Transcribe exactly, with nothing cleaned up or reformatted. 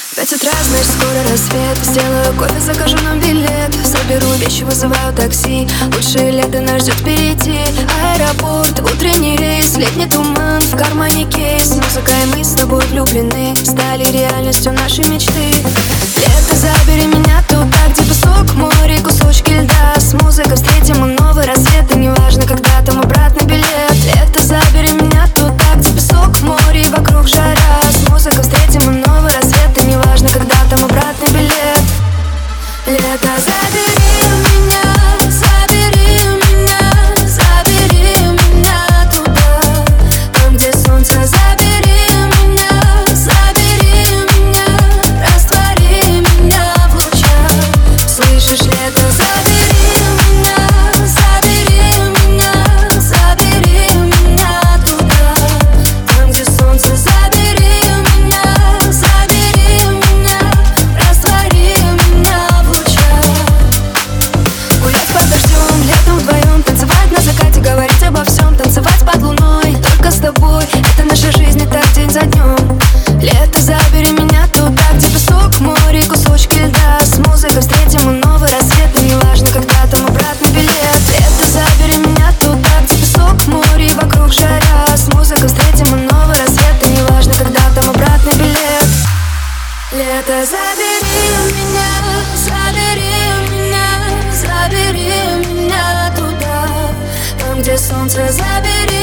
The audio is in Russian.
Пять утра, значит скоро рассвет. Сделаю кофе, закажу нам билет. Соберу вещи, вызываю такси. Лучшее лето нас ждет впереди. Аэропорт, утренний рейс, летний туман, в кармане кейс. Музыка и мы с тобой влюблены, стали реальностью нашей мечты. Лето, забери меня туда, где песок, море, кусочки льда. С музыкой встретим мы новый рассвет, и неважно, когда там обратный билет. Лето, забери меня туда, где песок, море, вокруг жара. С музыкой встретим мы новый рассвет, и неважно, когда там обратный билет. Лето, забери меня, забери меня, забери меня туда, там, где солнце, забери меня, забери меня, раствори меня в лучах. Слышишь, лето, забери меня, забери меня, забери меня туда, там, где солнце, забери меня, забери меня, раствори меня в лучах. Гулять под дождем, летом вдвоем, танцевать на закате, говорить обо всем, танцевать под луной, только с тобой. Это наша жизнь, и так день за днем. Лето, забери меня туда, где песок, море, кусочки льда. С музыкой встретим мы новый рассвет, и неважно, когда там обратный билет. Лето, забери меня туда, где песок, море, вокруг жара. С музыкой встретим мы новый рассвет, и неважно, когда там обратный билет. Лето, забери меня, забери меня, забери меня туда, там, где солнце, забери